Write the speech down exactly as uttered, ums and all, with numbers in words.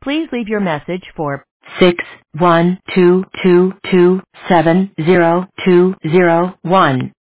Please leave your message for six one two two two seven zero two zero one.